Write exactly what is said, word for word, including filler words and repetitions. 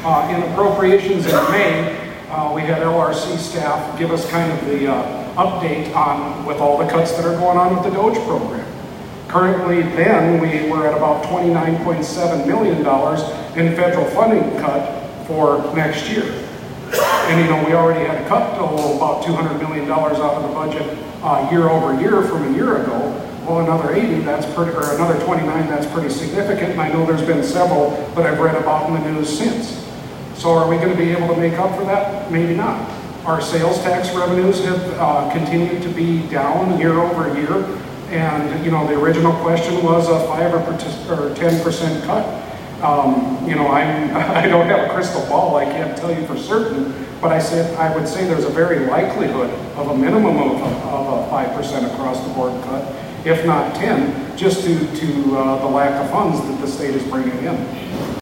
Uh, in appropriations in May, uh, we had L R C staff give us kind of the uh, update on with all the cuts that are going on with the DOGE program. Currently, then, we were at about twenty-nine point seven million dollars in federal funding cut for next year. And you know, we already had cut oh, about two hundred million dollars out of the budget uh, year over year from a year ago. Well, another eighty, that's pretty, or another twenty-nine, that's pretty significant. And I know there's been several that I've read about in the news since. So are we going to be able to make up for that? Maybe not. Our sales tax revenues have uh, continued to be down year over year. And, you know, the original question was a five or ten percent cut. Um, you know, I'm, I don't have a crystal ball, I can't tell you for certain, but I said I would say there's a very likelihood of a minimum of a, of a five percent across the board cut, if not ten, just due to uh, the lack of funds that the state is bringing in.